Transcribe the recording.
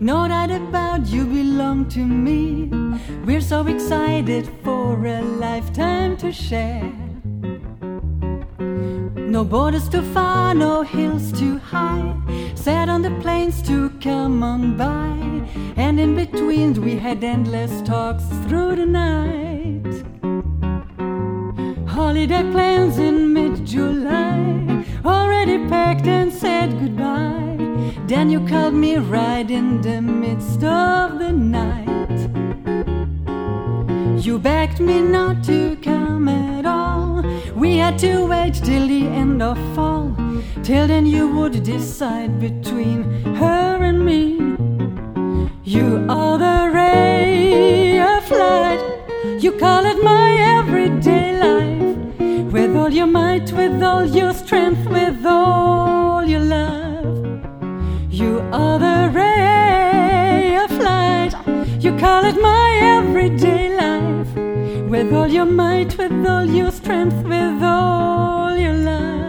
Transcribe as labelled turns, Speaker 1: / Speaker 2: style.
Speaker 1: No doubt about you belong to me. We're so excited for a lifetime to share. No borders too far, no hills too high, sat on the plains to come on by, and in between we had endless talks through the night. Holiday plans in mid-July, already packed and said goodbye. Then you called me right in the midst of the night. You begged me not to come at all. We had to wait till the end of fall. Till then you would decide between her and me. You are the ray of light, you call it my everyday life. With all your might, with all your strength, with all your love. You are the ray of light, you call it my everyday life. With all your might, with all your strength, with all your love.